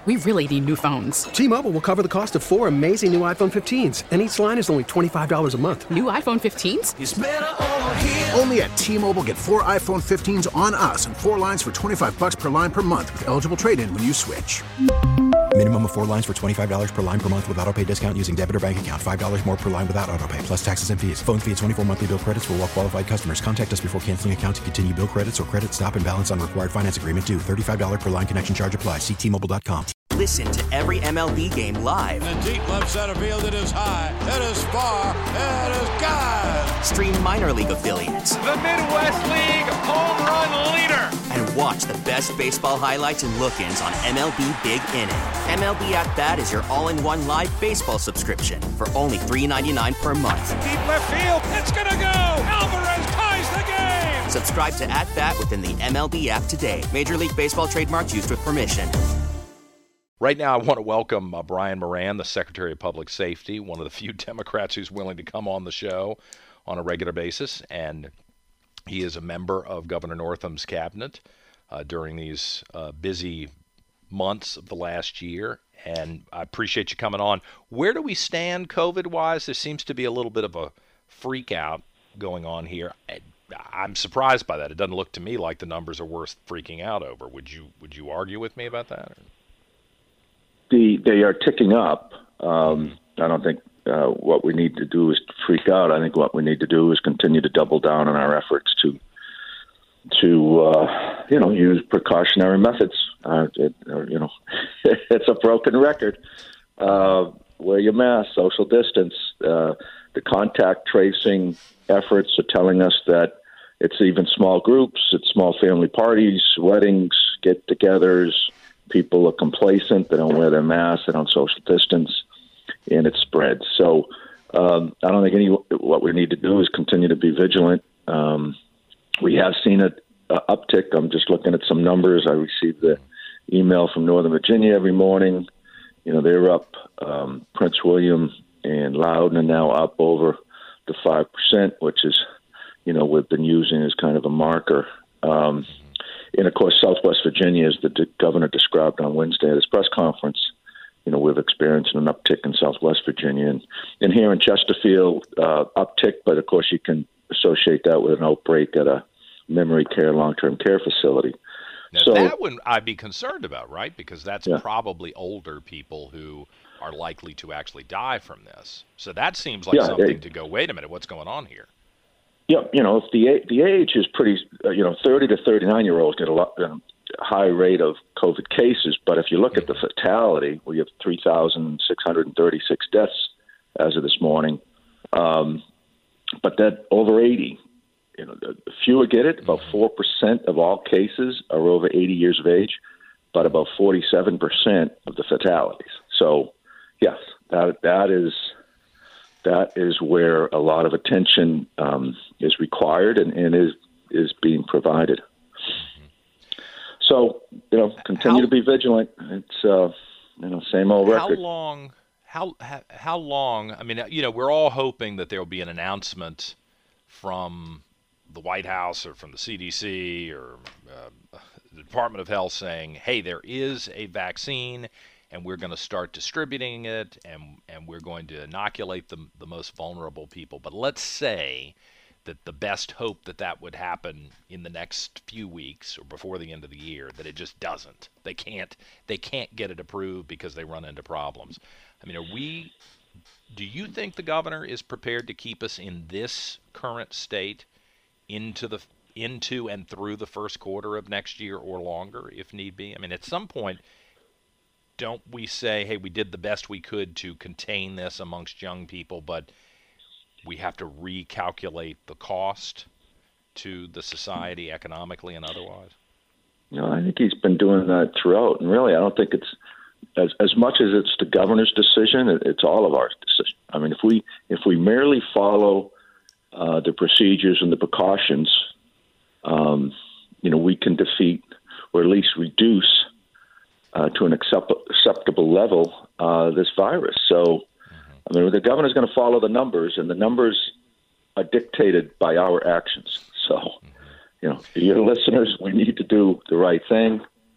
We really need new phones. T-Mobile will cover the cost of 4 amazing new iPhone 15s, and each line is only $25 a month. New iPhone 15s? It's better over here. Only at T-Mobile, get 4 iPhone 15s on us and 4 lines for $25 per line per month with eligible trade-in when you switch. Minimum of 4 lines for $25 per line per month with autopay discount using debit or bank account. $5 more per line without autopay, plus taxes and fees. Phone fee at 24 monthly bill credits for well-qualified customers. Contact us before canceling account to continue bill credits or credit stop and balance on required finance agreement due. $35 per line connection charge applies. See T-Mobile.com. Listen to every MLB game live. In the deep left center field, it is high, it is far, it is gone. Stream minor league affiliates. The Midwest League home run leader. And watch the best baseball highlights and look-ins on MLB Big Inning. MLB At Bat is your all-in-one live baseball subscription for only $3.99 per month. Deep left field, it's gonna go. Alvarez ties the game. Subscribe to At Bat within the MLB app today. Major League Baseball trademarks used with permission. Right now, I want to welcome Brian Moran, the Secretary of Public Safety, one of the few Democrats who's willing to come on the show on a regular basis, and he is a member of Governor Northam's cabinet during these busy months of the last year, and I appreciate you coming on. Where do we stand COVID-wise? There seems to be a little bit of a freak out going on here. I'm surprised by that. It doesn't look to me like the numbers are worth freaking out over. Would you argue with me about that? They are ticking up. I don't think what we need to do is freak out. I think what we need to do is continue to double down on our efforts to use precautionary methods. It's a broken record. Wear your mask, social distance. The contact tracing efforts are telling us that it's even small groups, it's small family parties, weddings, get-togethers. People are complacent. They don't wear their masks. They don't social distance, and it spreads. So I don't think what we need to do is continue to be vigilant. We have seen an uptick. I'm just looking at some numbers. I received the email from Northern Virginia every morning. They're up. Prince William and Loudoun are now up over the 5%, which is, we've been using as kind of a marker. And, of course, Southwest Virginia, as the governor described on Wednesday at his press conference, we've experienced an uptick in Southwest Virginia. And here in Chesterfield, uptick, but, of course, you can associate that with an outbreak at a memory care, long-term care facility. Now, that one I'd be concerned about, right? Because that's probably older people who are likely to actually die from this. So that seems like something to go, wait a minute, what's going on here? Yeah, if the age is pretty, 30 to 39-year-olds get a high rate of COVID cases. But if you look at the fatality, we have 3,636 deaths as of this morning. But that over 80, the fewer get it. About 4% of all cases are over 80 years of age, but about 47% of the fatalities. So, yes, that is where a lot of attention is required and is being provided. So, continue to be vigilant. It's same old record. How long? I mean, we're all hoping that there will be an announcement from the White House or from the CDC or the Department of Health saying, hey, there is a vaccine and we're going to start distributing it, and we're going to inoculate the most vulnerable people. But let's say that the best hope that would happen in the next few weeks or before the end of the year, that it just doesn't. They can't get it approved because they run into problems. I mean, do you think the governor is prepared to keep us in this current state into and through the first quarter of next year or longer if need be? I mean, at some point, don't we say, hey, we did the best we could to contain this amongst young people, but we have to recalculate the cost to the society economically and otherwise? I think he's been doing that throughout. And really, I don't think it's as much as it's the governor's decision, it's all of our decision. I mean, if we merely follow the procedures and the precautions, we can defeat or at least reduce to an acceptable level this virus. So, I mean, the governor's going to follow the numbers, and the numbers are dictated by our actions. So, your listeners, we need to do the right thing.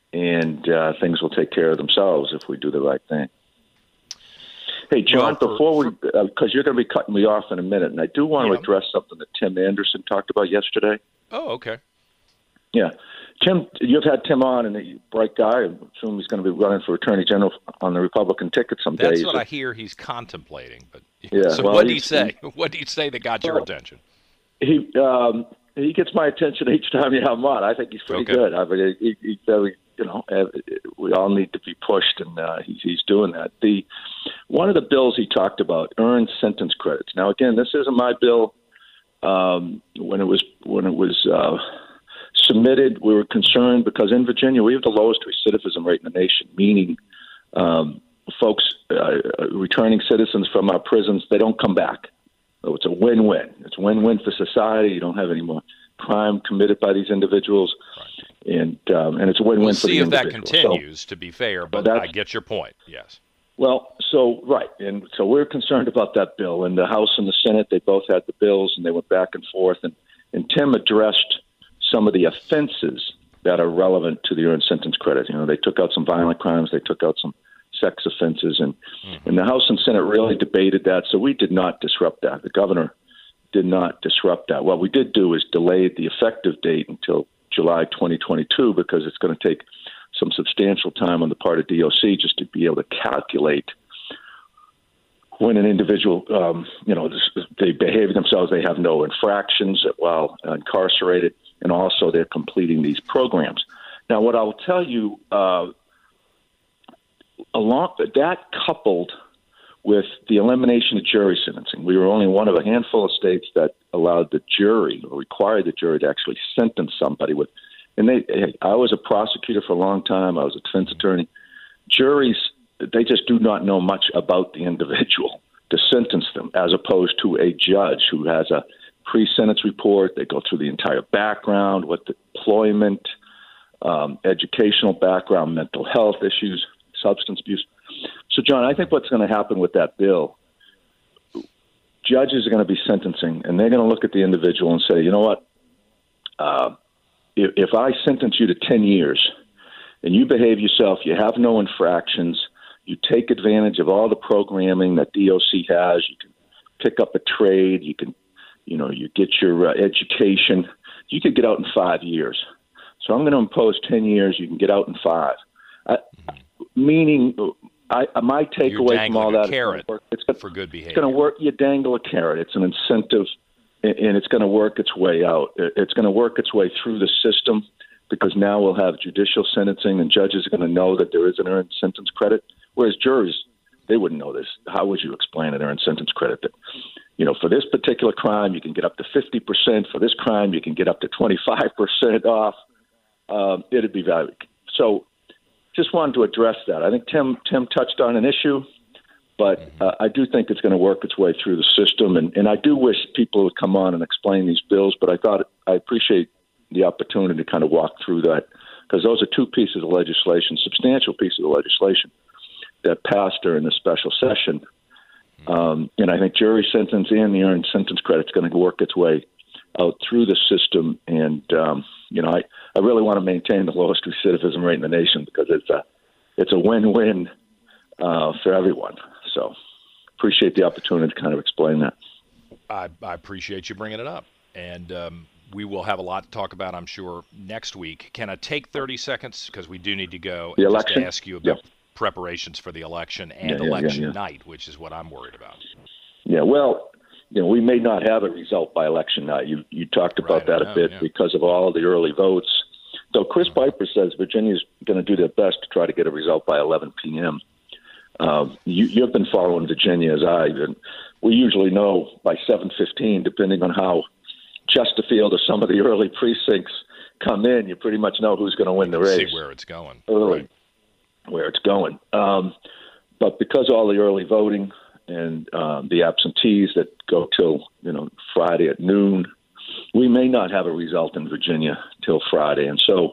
and things will take care of themselves if we do the right thing. Hey, John, because you're going to be cutting me off in a minute, and I do want to address something that Tim Anderson talked about yesterday. Oh, okay. Yeah. Tim, you've had Tim on, and a bright guy. I assume he's going to be running for Attorney General on the Republican ticket someday. That's what I hear he's contemplating. But yeah, so what did he say? What did he say that got your attention? He gets my attention each time you have him on. I think he's pretty good. I mean, he's very, we all need to be pushed, and he's doing that. One of the bills he talked about, earned sentence credits. Now, again, this isn't my bill. When it was submitted, we were concerned because in Virginia we have the lowest recidivism rate in the nation, meaning folks returning citizens from our prisons, they don't come back. So it's a win-win. It's a win-win for society. You don't have any more crime committed by these individuals, and it's a win-win for the individual. We'll see if that continues, to be fair, but I get your point, yes. Well, and so we're concerned about that bill. And the House and the Senate, they both had the bills, and they went back and forth. And Tim addressed some of the offenses that are relevant to the earned sentence credit. They took out some violent crimes, they took out some sex offenses, and the House and Senate really debated that. So we did not disrupt that. The governor did not disrupt that. What we did do is delayed the effective date until July 2022 because it's going to take some substantial time on the part of DOC just to be able to calculate when an individual, they behave themselves, they have no infractions while incarcerated, and also they're completing these programs. Now, what I'll tell you, along that coupled with the elimination of jury sentencing, we were only one of a handful of states that allowed the jury or required the jury to actually sentence somebody with. And I was a prosecutor for a long time. I was a defense attorney. Juries, they just do not know much about the individual to sentence them, as opposed to a judge who has a pre-sentence report. They go through the entire background, what the employment, educational background, mental health issues, substance abuse. So, John, I think what's going to happen with that bill, judges are going to be sentencing, and they're going to look at the individual and say, you know what, if I sentence you to 10 years and you behave yourself, you have no infractions, you take advantage of all the programming that DOC has, you can pick up a trade, you can, you get your education, you could get out in 5 years. So I'm going to impose 10 years, you can get out in 5. Meaning, my takeaway from all that is for good behavior. It's going to work. You dangle a carrot. It's an incentive, and it's going to work its way out. It's going to work its way through the system because now we'll have judicial sentencing, and judges are going to know that there is an earned sentence credit, whereas juries, they wouldn't know this. How would you explain an earned sentence credit that, for this particular crime, you can get up to 50%. For this crime, you can get up to 25% off. It'd be valuable. So just wanted to address that. I think Tim touched on an issue, but I do think it's going to work its way through the system. And I do wish people would come on and explain these bills, but I appreciate the opportunity to kind of walk through that because those are two pieces of legislation, substantial pieces of legislation that passed during the special session. And I think jury sentence and the earned sentence credit is going to work its way out through the system. And, I really want to maintain the lowest recidivism rate in the nation because it's a win-win for everyone. So appreciate the opportunity to kind of explain that. I appreciate you bringing it up. And we will have a lot to talk about, I'm sure, next week. Can I take 30 seconds because we do need to go the election? Just to ask you about preparations for the election and election night, which is what I'm worried about. Yeah, well, we may not have a result by election night. You talked about that a bit because of all the early votes. Though Chris Piper says Virginia's going to do their best to try to get a result by 11 p.m. You've been following Virginia as I have. We usually know by 7:15, depending on how Chesterfield or some of the early precincts come in, you pretty much know who's going to win the race. See where it's going. Early, where it's going. But because all the early voting and the absentees that go till Friday at noon, we may not have a result in Virginia till Friday. And so,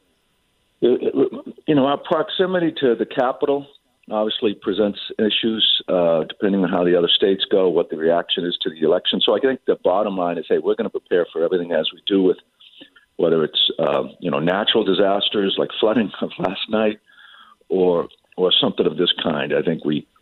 our proximity to the Capitol obviously presents issues depending on how the other states go, what the reaction is to the election. So I think the bottom line is, hey, we're going to prepare for everything as we do with whether it's natural disasters like flooding of last night, or something of this kind. I think we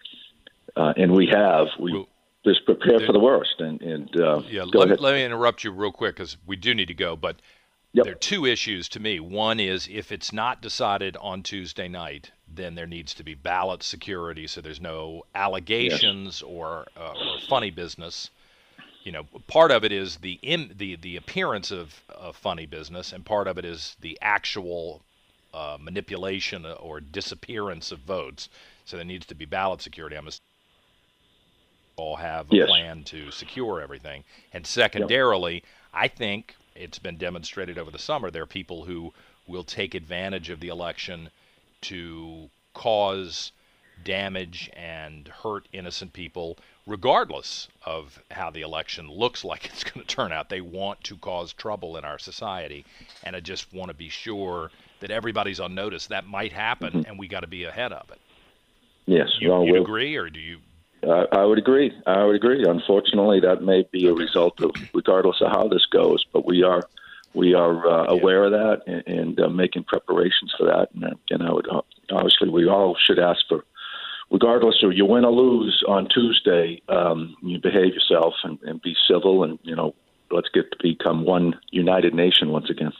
just prepare for the worst. Let me interrupt you real quick because we do need to go. But there are two issues to me. One is if it's not decided on Tuesday night, then there needs to be ballot security so there's no allegations or funny business. Part of it is the appearance of funny business, and part of it is the actual manipulation or disappearance of votes. So there needs to be ballot security. I'm all have a plan to secure everything. And secondarily, I think it's been demonstrated over the summer there are people who will take advantage of the election to cause damage and hurt innocent people, regardless of how the election looks like it's going to turn out. They want to cause trouble in our society, and I just want to be sure that everybody's on notice. That might happen, and we got to be ahead of it. Yes. You agree, or do you? I would agree. Unfortunately, that may be a result of, regardless of how this goes, but we are aware of that and making preparations for that. And I would obviously we all should ask for, regardless of you win or lose on Tuesday, you behave yourself and be civil, and let's get to become one united nation once again.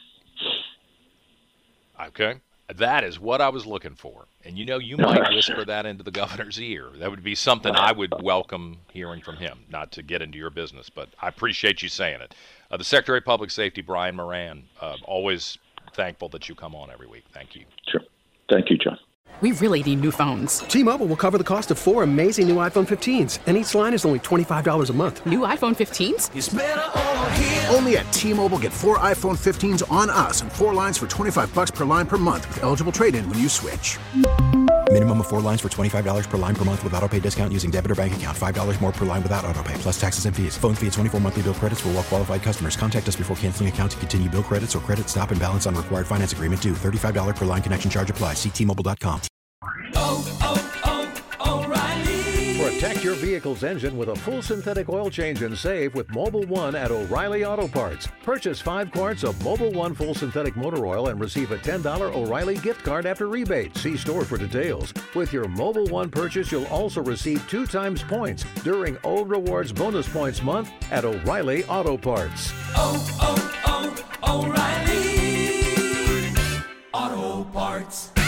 Okay. That is what I was looking for. And you might whisper that into the governor's ear. That would be something I would welcome hearing from him, not to get into your business, but I appreciate you saying it. The Secretary of Public Safety, Brian Moran, always thankful that you come on every week. Thank you. Sure. Thank you, John. We really need new phones. T-Mobile will cover the cost of 4 amazing new iPhone 15s, and each line is only $25 a month. New iPhone 15s? It's better over here. Only at T-Mobile, get 4 iPhone 15s on us and 4 lines for $25 per line per month with eligible trade-in when you switch. Minimum of 4 lines for $25 per line per month with autopay discount using debit or bank account. $5 more per line without autopay, plus taxes and fees. Phone fee at 24 monthly bill credits for well-qualified customers. Contact us before canceling account to continue bill credits or credit stop and balance on required finance agreement due. $35 per line connection charge applies. See T-Mobile.com. O'Reilly. Protect your vehicle's engine with a full synthetic oil change and save with Mobil 1 at O'Reilly Auto Parts. Purchase 5 quarts of Mobil 1 full synthetic motor oil and receive a $10 O'Reilly gift card after rebate. See store for details. With your Mobil 1 purchase, you'll also receive 2 times points during O Rewards Bonus Points Month at O'Reilly Auto Parts. O'Reilly Auto Parts.